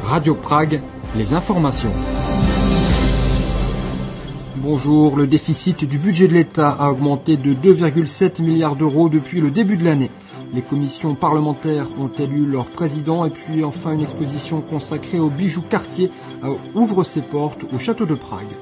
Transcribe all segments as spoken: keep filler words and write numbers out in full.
Radio Prague, les informations. Bonjour, le déficit du budget de l'État a augmenté de deux virgule sept milliards d'euros depuis le début de l'année. Les commissions parlementaires ont élu leur président et puis enfin une exposition consacrée aux bijoux Cartier ouvre ses portes au château de Prague.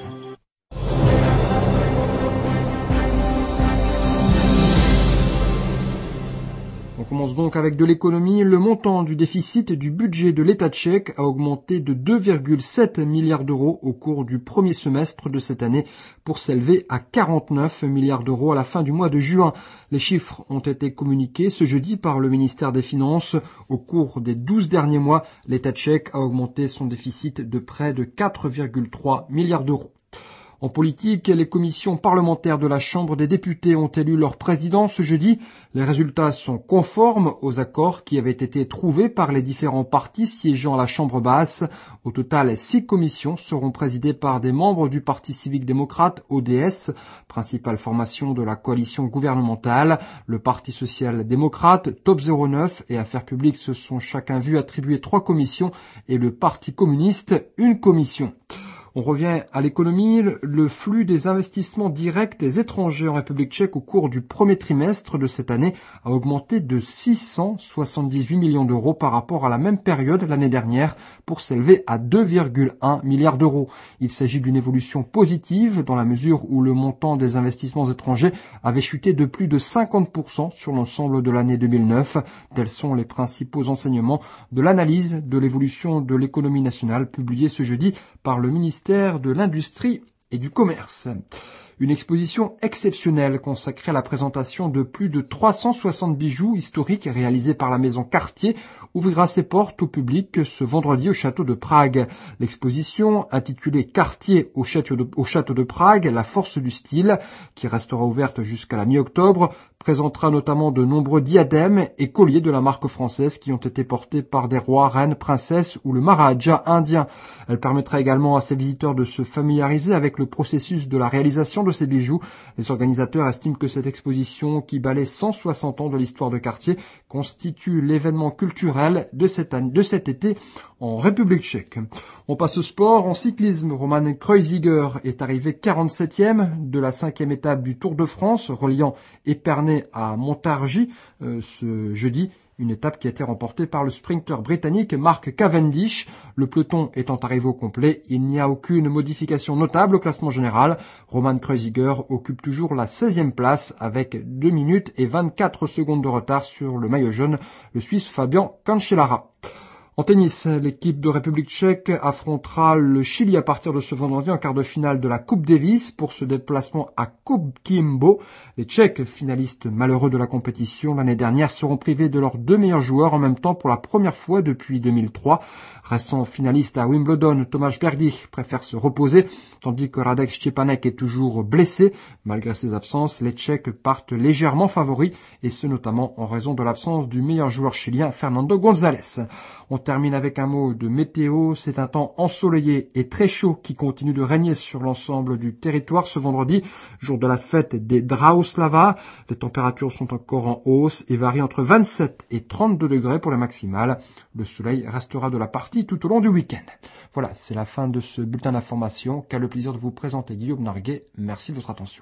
On commence donc avec de l'économie. Le montant du déficit du budget de l'État tchèque a augmenté de deux virgule sept milliards d'euros au cours du premier semestre de cette année pour s'élever à quarante-neuf milliards d'euros à la fin du mois de juin. Les chiffres ont été communiqués ce jeudi par le ministère des Finances. Au cours des douze derniers mois, l'État tchèque a augmenté son déficit de près de quatre virgule trois milliards d'euros. En politique, les commissions parlementaires de la Chambre des députés ont élu leur président ce jeudi. Les résultats sont conformes aux accords qui avaient été trouvés par les différents partis siégeant à la Chambre basse. Au total, six commissions seront présidées par des membres du Parti civique démocrate, O D S, principale formation de la coalition gouvernementale. Le Parti social-démocrate, Top zéro neuf et Affaires publiques se sont chacun vu attribuer trois commissions et le Parti communiste une commission. On revient à l'économie. Le flux des investissements directs des étrangers en République tchèque au cours du premier trimestre de cette année a augmenté de six cent soixante-dix-huit millions d'euros par rapport à la même période l'année dernière pour s'élever à deux virgule un milliards d'euros. Il s'agit d'une évolution positive dans la mesure où le montant des investissements étrangers avait chuté de plus de cinquante pour cent sur l'ensemble de l'année deux mille neuf. Tels sont les principaux enseignements de l'analyse de l'évolution de l'économie nationale publiée ce jeudi par le ministère de l'Industrie et du Commerce. Une exposition exceptionnelle consacrée à la présentation de plus de trois cent soixante bijoux historiques réalisés par la maison Cartier ouvrira ses portes au public ce vendredi au château de Prague. L'exposition, intitulée Cartier au château de, au château de Prague, la force du style, qui restera ouverte jusqu'à la mi-octobre, présentera notamment de nombreux diadèmes et colliers de la marque française qui ont été portés par des rois, reines, princesses ou le Maharaja indien. Elle permettra également à ses visiteurs de se familiariser avec le processus de la réalisation de ces bijoux. Les organisateurs estiment que cette exposition, qui balaie cent soixante ans de l'histoire de Cartier, constitue l'événement culturel de, cette année, de cet été en République tchèque. On passe au sport. En cyclisme, Roman Kreuziger est arrivé quarante-septième de la cinquième étape du Tour de France, reliant Épernay à Montargis euh, ce jeudi. Une étape qui a été remportée par le sprinter britannique Mark Cavendish. Le peloton étant arrivé au complet, il n'y a aucune modification notable au classement général. Roman Kreuziger occupe toujours la seizième place avec deux minutes et vingt-quatre secondes de retard sur le maillot jaune, le Suisse Fabian Cancellara. En tennis, l'équipe de République tchèque affrontera le Chili à partir de ce vendredi en quart de finale de la Coupe Davis pour ce déplacement à Coquimbo. Les Tchèques, finalistes malheureux de la compétition l'année dernière, seront privés de leurs deux meilleurs joueurs en même temps pour la première fois depuis deux mille trois. Restant finaliste à Wimbledon, Tomáš Berdych préfère se reposer, tandis que Radek Štěpánek est toujours blessé. Malgré ses absences, les Tchèques partent légèrement favoris, et ce notamment en raison de l'absence du meilleur joueur chilien Fernando González. On termine avec un mot de météo. C'est un temps ensoleillé et très chaud qui continue de régner sur l'ensemble du territoire ce vendredi, jour de la fête des Drauslava. Les températures sont encore en hausse et varient entre vingt-sept et trente-deux degrés pour les maximales. Le soleil restera de la partie tout au long du week-end. Voilà, c'est la fin de ce bulletin d'information qu'a le plaisir de vous présenter Guillaume Narguet. Merci de votre attention.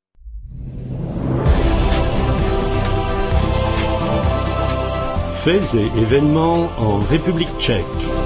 Faits et événements en République tchèque.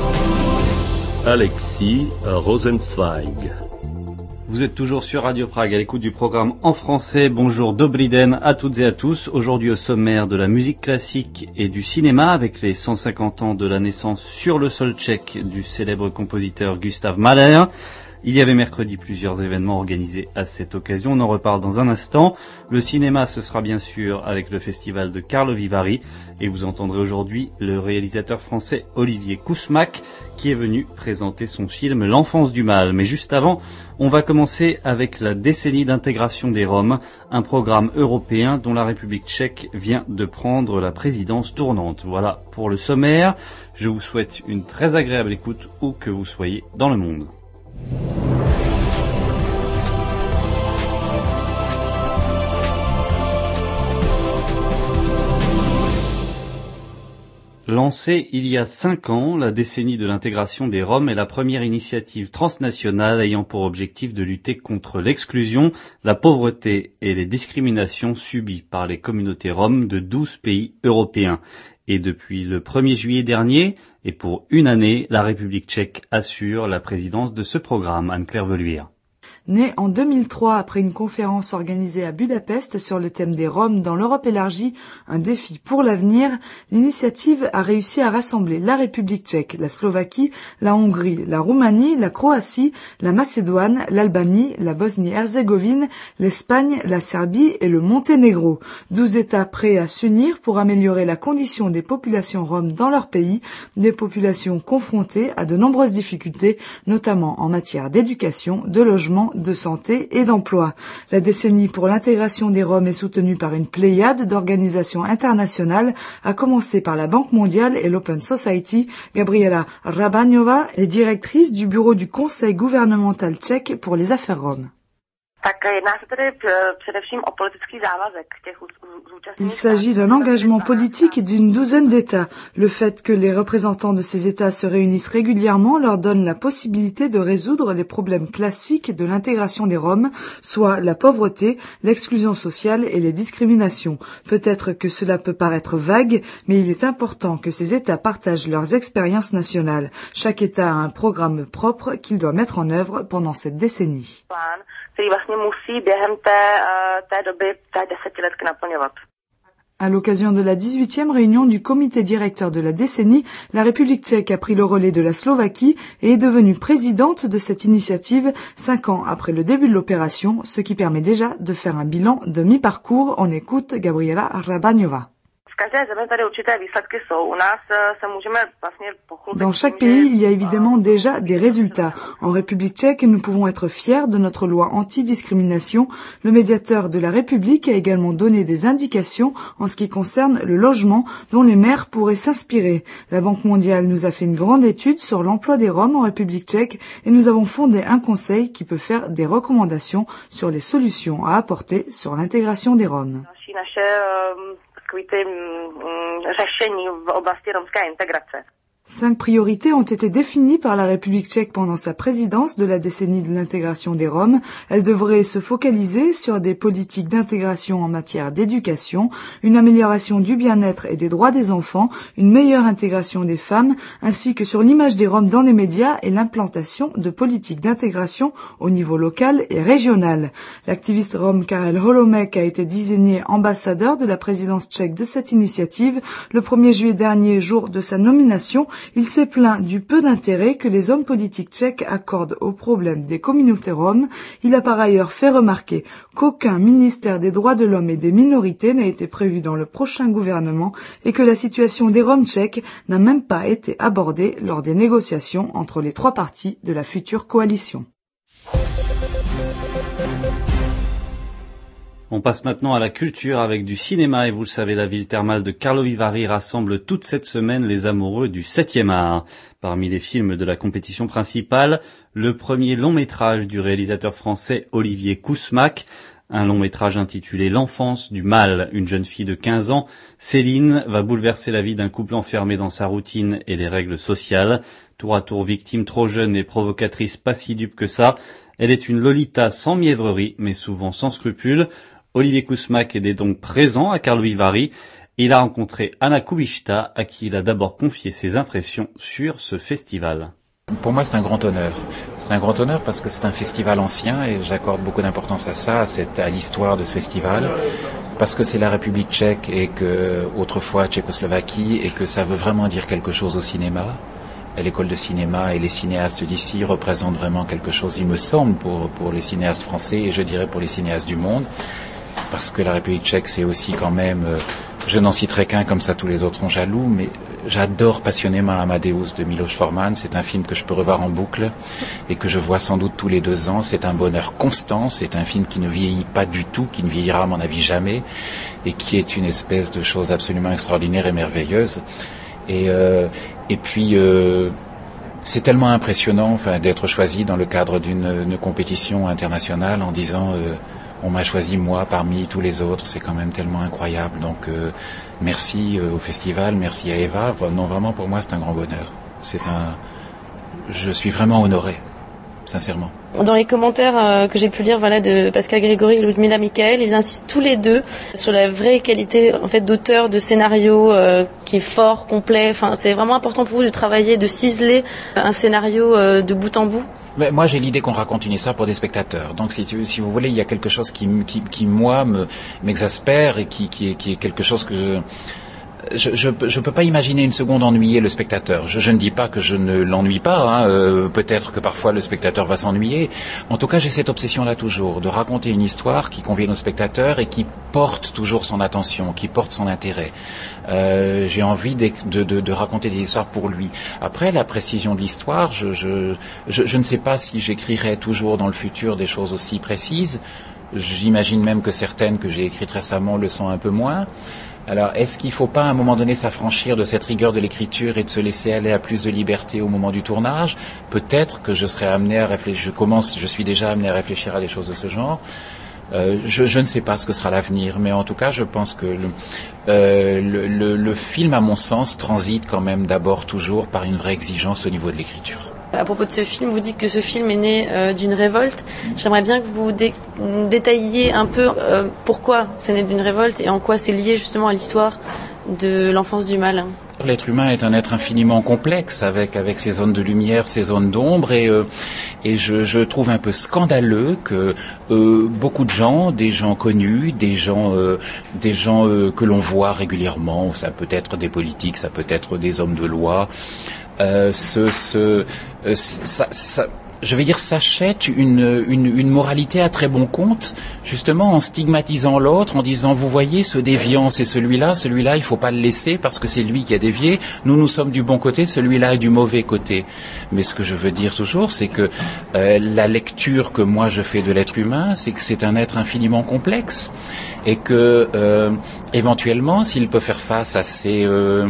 Alexis Rosenzweig. Vous êtes toujours sur Radio Prague à l'écoute du programme en français. Bonjour, dobrý den à toutes et à tous. Aujourd'hui au sommaire de la musique classique et du cinéma avec les cent cinquante ans de la naissance sur le sol tchèque du célèbre compositeur Gustav Mahler. Il y avait mercredi plusieurs événements organisés à cette occasion, on en reparle dans un instant. Le cinéma, ce sera bien sûr avec le festival de Karlovy Vary, et vous entendrez aujourd'hui le réalisateur français Olivier Kousmak qui est venu présenter son film L'enfance du mal. Mais juste avant, on va commencer avec la décennie d'intégration des Roms, un programme européen dont la République tchèque vient de prendre la présidence tournante. Voilà pour le sommaire, je vous souhaite une très agréable écoute où que vous soyez dans le monde. Lancée il y a cinq ans, la décennie de l'intégration des Roms est la première initiative transnationale ayant pour objectif de lutter contre l'exclusion, la pauvreté et les discriminations subies par les communautés roms de douze pays européens. Et depuis le premier juillet dernier, et pour une année, la République tchèque assure la présidence de ce programme. Anne-Claire Veluire. Née en deux mille trois après une conférence organisée à Budapest sur le thème des Roms dans l'Europe élargie, un défi pour l'avenir, l'initiative a réussi à rassembler la République tchèque, la Slovaquie, la Hongrie, la Roumanie, la Croatie, la Macédoine, l'Albanie, la Bosnie-Herzégovine, l'Espagne, la Serbie et le Monténégro. Douze États prêts à s'unir pour améliorer la condition des populations roms dans leur pays, des populations confrontées à de nombreuses difficultés, notamment en matière d'éducation, de logement, de santé et d'emploi. La décennie pour l'intégration des Roms est soutenue par une pléiade d'organisations internationales, à commencer par la Banque mondiale et l'Open Society. Gabriela Hrabaňová est directrice du bureau du Conseil gouvernemental tchèque pour les affaires roms. Il s'agit d'un engagement politique d'une douzaine d'États. Le fait que les représentants de ces États se réunissent régulièrement leur donne la possibilité de résoudre les problèmes classiques de l'intégration des Roms, soit la pauvreté, l'exclusion sociale et les discriminations. Peut-être que cela peut paraître vague, mais il est important que ces États partagent leurs expériences nationales. Chaque État a un programme propre qu'il doit mettre en œuvre pendant cette décennie. À l'occasion de la dix-huitième réunion du comité directeur de la décennie, la République tchèque a pris le relais de la Slovaquie et est devenue présidente de cette initiative cinq ans après le début de l'opération, ce qui permet déjà de faire un bilan de mi-parcours. On écoute Gabriela Hrabaňová. Dans chaque pays, il y a évidemment déjà des résultats. En République tchèque, nous pouvons être fiers de notre loi anti-discrimination. Le médiateur de la République a également donné des indications en ce qui concerne le logement dont les maires pourraient s'inspirer. La Banque mondiale nous a fait une grande étude sur l'emploi des Roms en République tchèque et nous avons fondé un conseil qui peut faire des recommandations sur les solutions à apporter sur l'intégration des Roms. Cinq priorités ont été définies par la République tchèque pendant sa présidence de la décennie de l'intégration des Roms. Elle devrait se focaliser sur des politiques d'intégration en matière d'éducation, une amélioration du bien-être et des droits des enfants, une meilleure intégration des femmes, ainsi que sur l'image des Roms dans les médias et l'implantation de politiques d'intégration au niveau local et régional. L'activiste rom Karel Holomek a été désigné ambassadeur de la présidence tchèque de cette initiative. Le premier juillet dernier, jour de sa nomination, il s'est plaint du peu d'intérêt que les hommes politiques tchèques accordent aux problèmes des communautés roms. Il a par ailleurs fait remarquer qu'aucun ministère des droits de l'homme et des minorités n'a été prévu dans le prochain gouvernement et que la situation des Roms tchèques n'a même pas été abordée lors des négociations entre les trois partis de la future coalition. On passe maintenant à la culture avec du cinéma et vous le savez, la ville thermale de Karlovy Vary rassemble toute cette semaine les amoureux du septième art. Parmi les films de la compétition principale, le premier long métrage du réalisateur français Olivier Kousmak, un long métrage intitulé L'enfance du mal. Une jeune fille de quinze ans, Céline, va bouleverser la vie d'un couple enfermé dans sa routine et les règles sociales. Tour à tour victime trop jeune et provocatrice, pas si dupe que ça, elle est une Lolita sans mièvrerie mais souvent sans scrupules. Olivier Kousmak est donc présent à Karlovy Vary. Il a rencontré Anna Kubishta, à qui il a d'abord confié ses impressions sur ce festival. Pour moi, c'est un grand honneur. C'est un grand honneur parce que c'est un festival ancien et j'accorde beaucoup d'importance à ça, à, cette, à l'histoire de ce festival, parce que c'est la République tchèque et que autrefois Tchécoslovaquie et que ça veut vraiment dire quelque chose au cinéma. L'école de cinéma et les cinéastes d'ici représentent vraiment quelque chose, il me semble, pour, pour les cinéastes français et je dirais pour les cinéastes du monde. Parce que la République tchèque, c'est aussi quand même, euh, je n'en citerai qu'un, comme ça tous les autres sont jaloux, mais j'adore passionnément Amadeus de Miloš Forman. C'est un film que je peux revoir en boucle et que je vois sans doute tous les deux ans. C'est un bonheur constant, c'est un film qui ne vieillit pas du tout, qui ne vieillira à mon avis jamais et qui est une espèce de chose absolument extraordinaire et merveilleuse. Et, euh, et puis... Euh, c'est tellement impressionnant enfin, d'être choisi dans le cadre d'une, d'une compétition internationale en disant... Euh, on m'a choisi moi parmi tous les autres, c'est quand même tellement incroyable. Donc euh, merci euh, au festival, merci à Eva. Non, vraiment pour moi c'est un grand bonheur. C'est un, je suis vraiment honoré, sincèrement. Dans les commentaires euh, que j'ai pu lire, voilà, de Pascal Grégory et Ludmila Michael, ils insistent tous les deux sur la vraie qualité, en fait, d'auteur de scénario euh, qui est fort, complet. Enfin, c'est vraiment important pour vous de travailler, de ciseler un scénario euh, de bout en bout. Mais moi, j'ai l'idée qu'on raconte une histoire pour des spectateurs. Donc, si, si vous voulez, il y a quelque chose qui, qui, qui moi, me, m'exaspère et qui, qui, est, qui est quelque chose que je... Je, je, je peux pas imaginer une seconde ennuyer le spectateur. Je, je ne dis pas que je ne l'ennuie pas. Hein. Euh, peut-être que parfois le spectateur va s'ennuyer. En tout cas, j'ai cette obsession-là toujours de raconter une histoire qui convienne au spectateur et qui porte toujours son attention, qui porte son intérêt. Euh, j'ai envie de, de, de, de raconter des histoires pour lui. Après, la précision de l'histoire, je, je, je, je ne sais pas si j'écrirai toujours dans le futur des choses aussi précises. J'imagine même que certaines que j'ai écrites récemment le sont un peu moins. Alors, est-ce qu'il ne faut pas à un moment donné s'affranchir de cette rigueur de l'écriture et de se laisser aller à plus de liberté au moment du tournage? Peut-être que je serai amené à réfléchir, je commence, je suis déjà amené à réfléchir à des choses de ce genre. Euh, je, je ne sais pas ce que sera l'avenir, mais en tout cas, je pense que le, euh, le, le, le film, à mon sens, transite quand même d'abord toujours par une vraie exigence au niveau de l'écriture. À propos de ce film, vous dites que ce film est né euh, d'une révolte. J'aimerais bien que vous dé- détailliez un peu euh, pourquoi c'est né d'une révolte et en quoi c'est lié justement à l'histoire de l'enfance du mal. L'être humain est un être infiniment complexe avec avec ses zones de lumière, ses zones d'ombre et euh, et je, je trouve un peu scandaleux que euh, beaucoup de gens, des gens connus, des gens euh, des gens euh, que l'on voit régulièrement, ça peut être des politiques, ça peut être des hommes de loi, euh, ce ce euh, ça, ça je vais dire, s'achète une, une, une moralité à très bon compte, justement en stigmatisant l'autre, en disant, vous voyez, ce déviant, c'est celui-là, celui-là, il faut pas le laisser parce que c'est lui qui a dévié, nous, nous sommes du bon côté, celui-là est du mauvais côté. Mais ce que je veux dire toujours, c'est que euh, la lecture que moi je fais de l'être humain, c'est que c'est un être infiniment complexe et que, euh, éventuellement, s'il peut faire face à ces... Euh,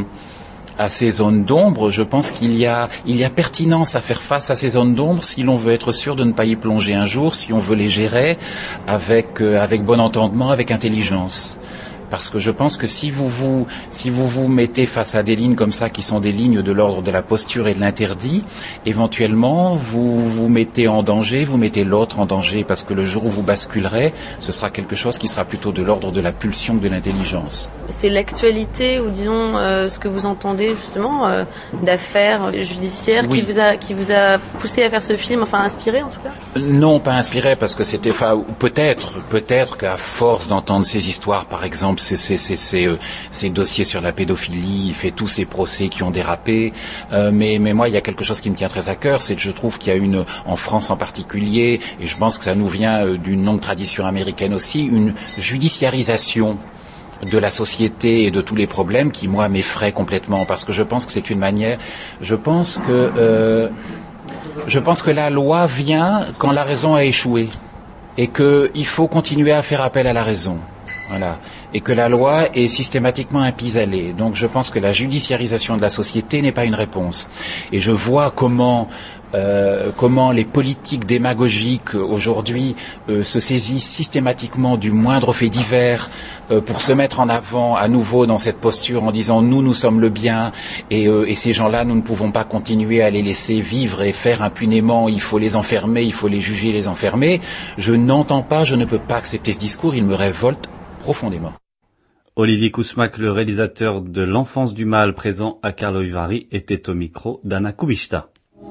à ces zones d'ombre, je pense qu'il y a, il y a pertinence à faire face à ces zones d'ombre si l'on veut être sûr de ne pas y plonger un jour, si on veut les gérer avec, euh, avec bon entendement, avec intelligence. Parce que je pense que si vous vous, si vous vous mettez face à des lignes comme ça, qui sont des lignes de l'ordre de la posture et de l'interdit, éventuellement, vous vous mettez en danger, vous mettez l'autre en danger, parce que le jour où vous basculerez, ce sera quelque chose qui sera plutôt de l'ordre de la pulsion, de l'intelligence. C'est l'actualité, ou disons, euh, ce que vous entendez, justement, euh, d'affaires judiciaires, oui. qui vous a, qui vous a poussé à faire ce film, enfin inspiré en tout cas? Non, pas inspiré, parce que c'était, enfin, peut-être, peut-être qu'à force d'entendre ces histoires, par exemple, Ces, ces, ces, ces, euh, ces dossiers sur la pédophilie, il fait tous ces procès qui ont dérapé. Euh, mais, mais moi, il y a quelque chose qui me tient très à cœur, c'est que je trouve qu'il y a une, en France en particulier, et je pense que ça nous vient euh, d'une longue tradition américaine aussi, une judiciarisation de la société et de tous les problèmes qui, moi, m'effraient complètement, parce que je pense que c'est une manière, je pense que, euh, je pense que la loi vient quand la raison a échoué, et qu'il faut continuer à faire appel à la raison. Voilà. Et que la loi est systématiquement un pis-aller. Donc je pense que la judiciarisation de la société n'est pas une réponse. Et je vois comment euh, comment les politiques démagogiques aujourd'hui euh, se saisissent systématiquement du moindre fait divers euh, pour se mettre en avant à nouveau dans cette posture en disant nous, nous sommes le bien et, euh, et ces gens-là, nous ne pouvons pas continuer à les laisser vivre et faire impunément, il faut les enfermer, il faut les juger, les enfermer. Je n'entends pas, je ne peux pas accepter ce discours, il me révolte profondément. Olivier Kousmak, le réalisateur de L'Enfance du Mal, présent à Karlovy Vary, était au micro d'Anna Kubishta.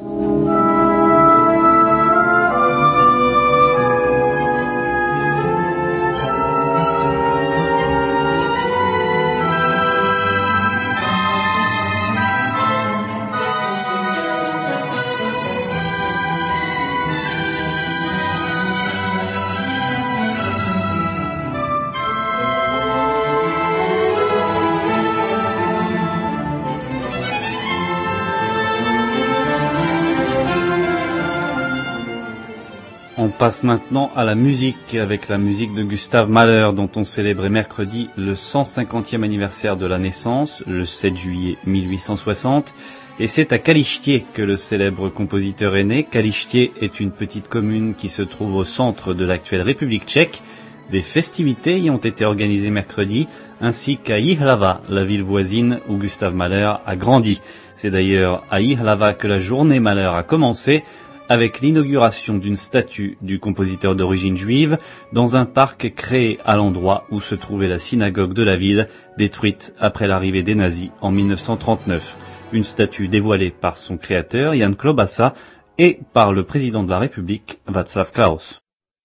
On passe maintenant à la musique, avec la musique de Gustav Mahler, dont on célébrait mercredi le cent cinquantième anniversaire de la naissance, le sept juillet mille huit cent soixante. Et c'est à Kalištie que le célèbre compositeur est né. Kalištie est une petite commune qui se trouve au centre de l'actuelle République tchèque. Des festivités y ont été organisées mercredi, ainsi qu'à Jihlava, la ville voisine où Gustav Mahler a grandi. C'est d'ailleurs à Jihlava que la journée Mahler a commencé, avec l'inauguration d'une statue du compositeur d'origine juive dans un parc créé à l'endroit où se trouvait la synagogue de la ville, détruite après l'arrivée des nazis en mille neuf cent trente-neuf. Une statue dévoilée par son créateur, Jan Klobasa, et par le président de la République, Václav Klaus.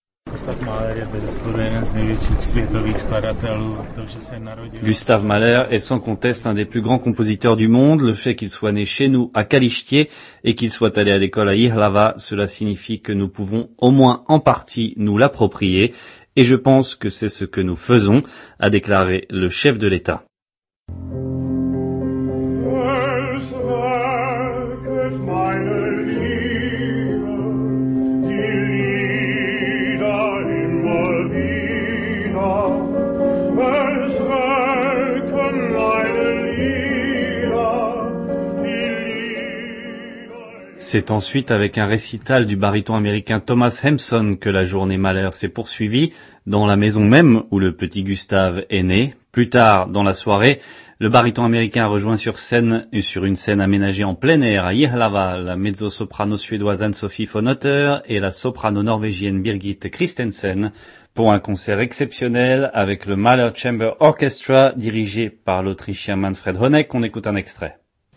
Gustav Mahler est sans conteste un des plus grands compositeurs du monde. Le fait qu'il soit né chez nous à Kalištie et qu'il soit allé à l'école à Jihlava, cela signifie que nous pouvons au moins en partie nous l'approprier. Et je pense que c'est ce que nous faisons, a déclaré le chef de l'État. C'est ensuite avec un récital du baryton américain Thomas Hempson que la journée Mahler s'est poursuivie, dans la maison même où le petit Gustave est né. Plus tard, dans la soirée, le baryton américain a rejoint sur scène, sur une scène aménagée en plein air à Jihlava, la mezzo-soprano suédoise Anne-Sophie von Otter et la soprano norvégienne Birgit Christensen, pour un concert exceptionnel avec le Mahler Chamber Orchestra, dirigé par l'Autrichien Manfred Honeck. On écoute un extrait.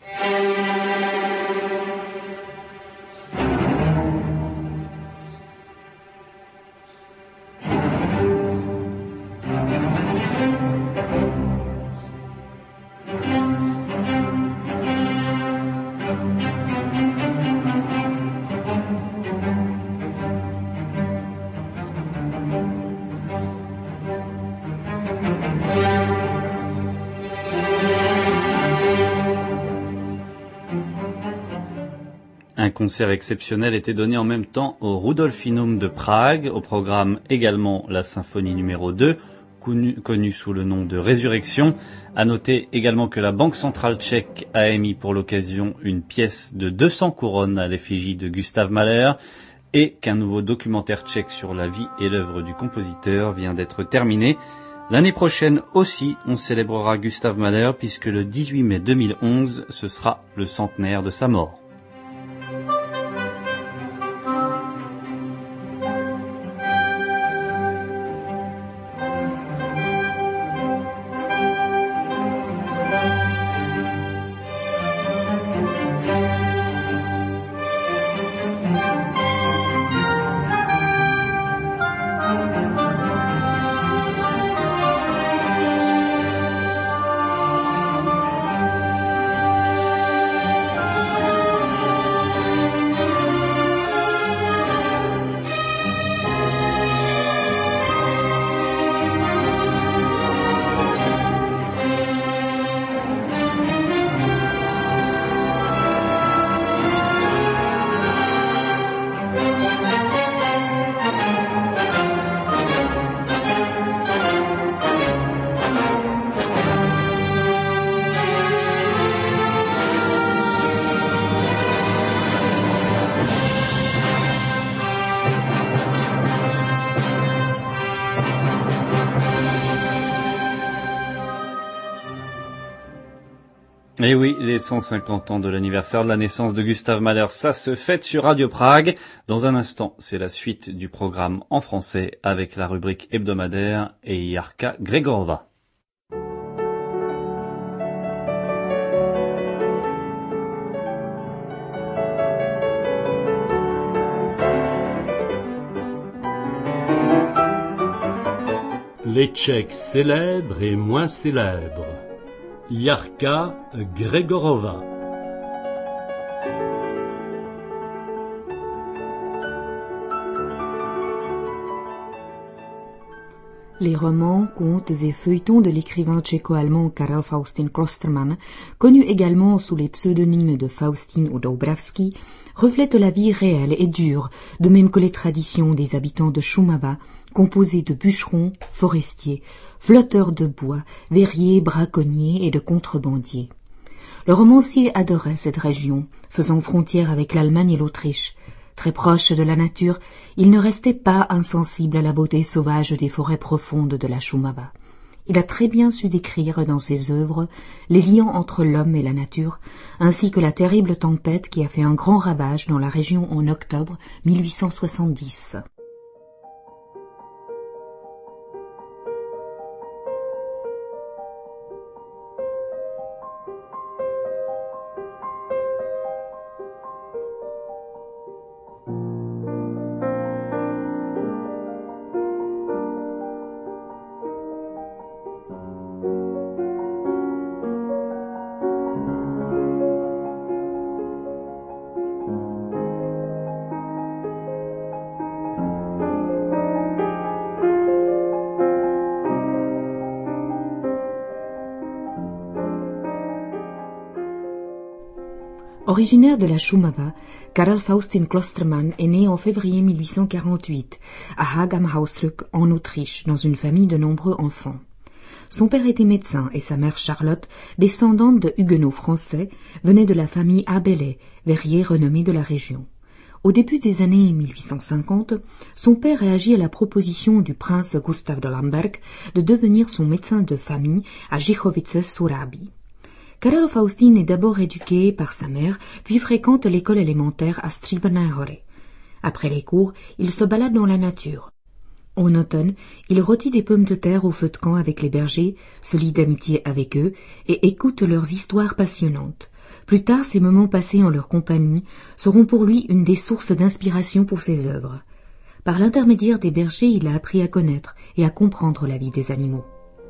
Un concert exceptionnel était donné en même temps au Rudolfinum de Prague, au programme également la symphonie numéro deux, connue connu sous le nom de Résurrection. À noter également que la Banque centrale tchèque a émis pour l'occasion une pièce de deux cents couronnes à l'effigie de Gustav Mahler et qu'un nouveau documentaire tchèque sur la vie et l'œuvre du compositeur vient d'être terminé. L'année prochaine aussi, on célébrera Gustav Mahler puisque le dix-huit mai deux mille onze, ce sera le centenaire de sa mort. Et oui, les cent cinquante ans de l'anniversaire de la naissance de Gustav Mahler, ça se fête sur Radio Prague. Dans un instant, c'est la suite du programme en français avec la rubrique hebdomadaire et Jarka Gregorova. Les Tchèques célèbres et moins célèbres. Jarka Gregorova. Les romans, contes et feuilletons de l'écrivain tchéco-allemand Karel Faustin Klostermann, connu également sous les pseudonymes de Faustin ou Doubravsky, reflètent la vie réelle et dure, de même que les traditions des habitants de Šumava, composés de bûcherons, forestiers, flotteurs de bois, verriers, braconniers et de contrebandiers. Le romancier adorait cette région, faisant frontière avec l'Allemagne et l'Autriche. Très proche de la nature, il ne restait pas insensible à la beauté sauvage des forêts profondes de la Shumava. Il a très bien su décrire dans ses œuvres les liens entre l'homme et la nature, ainsi que la terrible tempête qui a fait un grand ravage dans la région en octobre mille huit cent soixante-dix. Originaire de la Shumava, Karl Faustin Klostermann est né en février mille huit cent quarante-huit à Haag am Hausruck en Autriche, dans une famille de nombreux enfants. Son père était médecin et sa mère Charlotte, descendante de huguenots français, venait de la famille Abele, verrier renommé de la région. Au début des années mille huit cent cinquante, son père réagit à la proposition du prince Gustav de Lamberg de devenir son médecin de famille à Jichowice-Sourabi. Karel Faustin est d'abord éduqué par sa mère, puis fréquente l'école élémentaire à Stříbrné hory. Après les cours, il se balade dans la nature. En automne, il rôtit des pommes de terre au feu de camp avec les bergers, se lie d'amitié avec eux et écoute leurs histoires passionnantes. Plus tard, ces moments passés en leur compagnie seront pour lui une des sources d'inspiration pour ses œuvres. Par l'intermédiaire des bergers, il a appris à connaître et à comprendre la vie des animaux.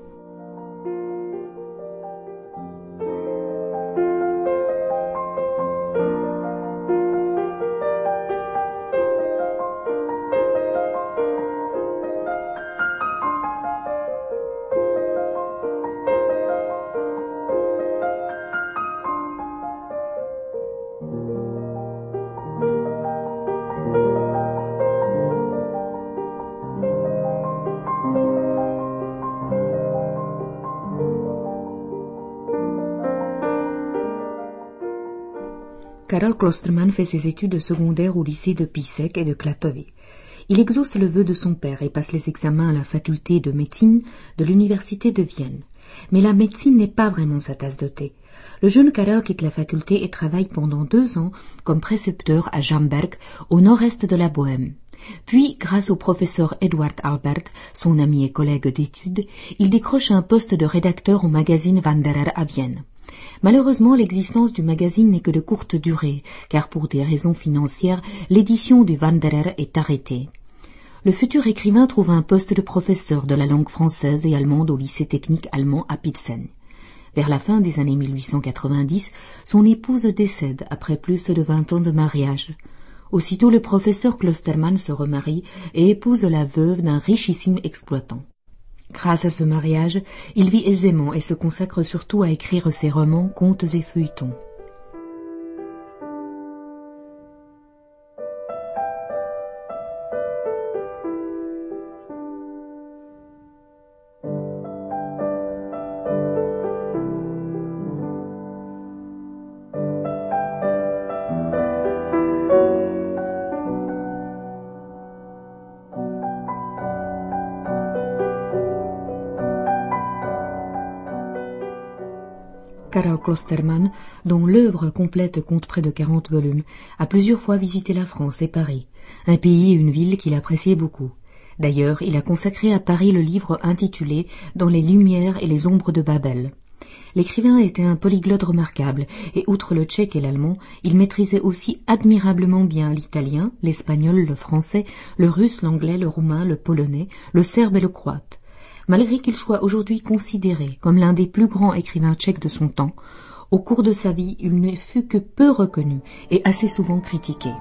Karel Klostermann fait ses études secondaires au lycée de Písek et de Klatovy. Il exauce le vœu de son père et passe les examens à la faculté de médecine de l'université de Vienne. Mais la médecine n'est pas vraiment sa tasse de thé. Le jeune Karel quitte la faculté et travaille pendant deux ans comme précepteur à Jamberg, au nord-est de la Bohême. Puis, grâce au professeur Eduard Albert, son ami et collègue d'études, il décroche un poste de rédacteur au magazine Wanderer à Vienne. Malheureusement, l'existence du magazine n'est que de courte durée, car pour des raisons financières, l'édition du Wanderer est arrêtée. Le futur écrivain trouve un poste de professeur de la langue française et allemande au lycée technique allemand à Pilsen. Vers la fin des années mille huit cent quatre-vingt-dix, son épouse décède après plus de vingt ans de mariage. Aussitôt, le professeur Klostermann se remarie et épouse la veuve d'un richissime exploitant. Grâce à ce mariage, il vit aisément et se consacre surtout à écrire ses romans, contes et feuilletons. Karel Klostermann, dont l'œuvre complète compte près de quarante volumes, a plusieurs fois visité la France et Paris, un pays et une ville qu'il appréciait beaucoup. D'ailleurs, il a consacré à Paris le livre intitulé « Dans les lumières et les ombres de Babel ». L'écrivain était un polyglotte remarquable, et outre le tchèque et l'allemand, il maîtrisait aussi admirablement bien l'italien, l'espagnol, le français, le russe, l'anglais, le roumain, le polonais, le serbe et le croate. Malgré qu'il soit aujourd'hui considéré comme l'un des plus grands écrivains tchèques de son temps, au cours de sa vie, il ne fut que peu reconnu et assez souvent critiqué.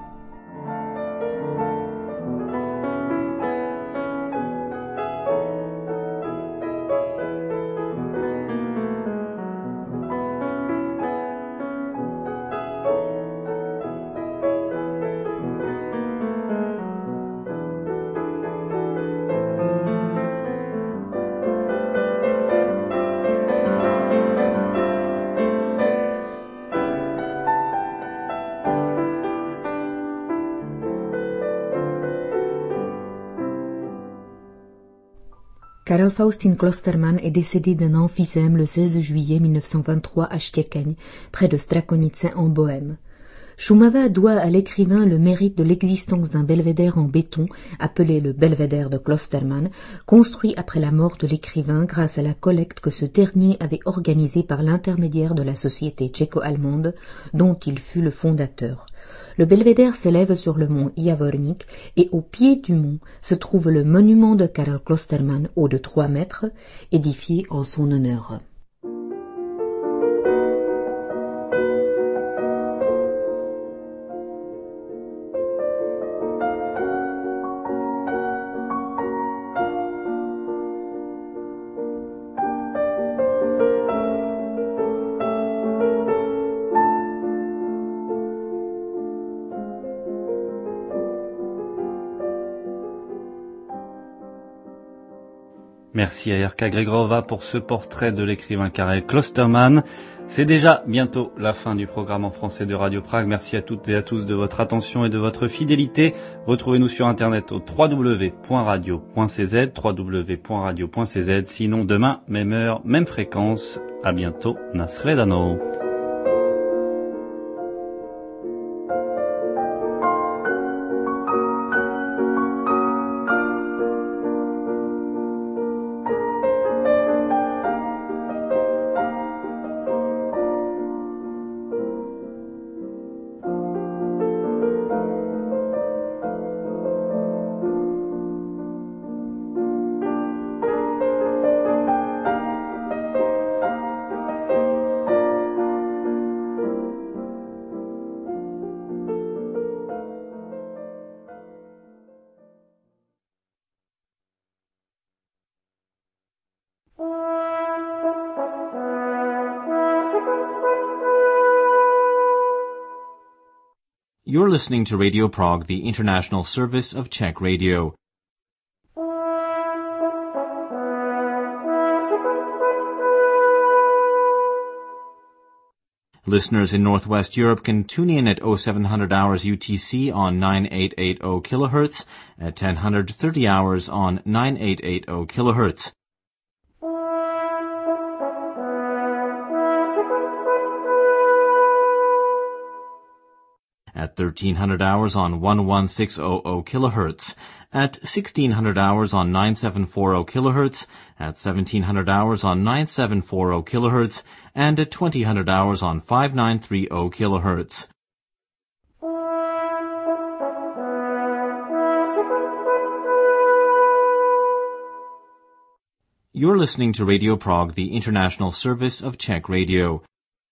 Karel Faustin Klostermann est décédé d'un emphysème le seize juillet mille neuf cent vingt-trois à Štěkeň, près de Strakonice en Bohême. Šumava doit à l'écrivain le mérite de l'existence d'un belvédère en béton, appelé le belvédère de Klostermann, construit après la mort de l'écrivain grâce à la collecte que ce dernier avait organisée par l'intermédiaire de la société tchéco-allemande, dont il fut le fondateur. Le belvédère s'élève sur le mont Javorník et au pied du mont se trouve le monument de Karel Klostermann, haut de trois mètres, édifié en son honneur. Merci à Jirka Gregorova pour ce portrait de l'écrivain Karel Klostermann. C'est déjà bientôt la fin du programme en français de Radio Prague. Merci à toutes et à tous de votre attention et de votre fidélité. Retrouvez-nous sur internet au w w w point radio point c z, w w w point radio point c z. Sinon, demain, même heure, même fréquence. À bientôt. Nasledano. You're listening to Radio Prague, the international service of Czech Radio. Listeners in Northwest Europe can tune in at oh seven hundred hours U T C on ninety-eight eighty kilohertz, at ten thirty hours on ninety-eight eighty kilohertz. At thirteen hundred hours on eleven sixty kilohertz, at sixteen hundred hours on nine seven four kilohertz, at seventeen hundred hours on nine seven four kilohertz, and at twenty hundred hours on fifty-nine thirty kilohertz. You're listening to Radio Prague, the international service of Czech Radio.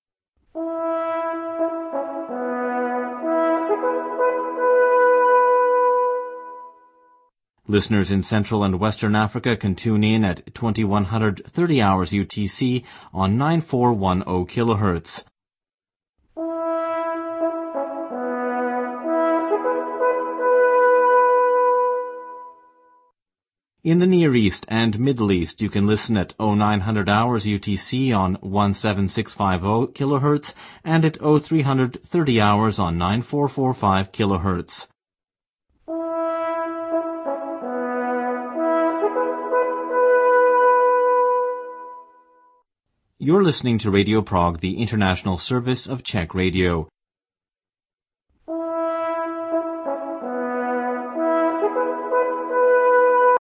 Listeners in Central and Western Africa can tune in at twenty-one thirty hours U T C on nine four one zero kilohertz. In the Near East and Middle East, you can listen at oh nine hundred hours U T C on seventeen sixty-five kilohertz and at oh three thirty hours on nine four four five kilohertz. You're listening to Radio Prague, the international service of Czech Radio.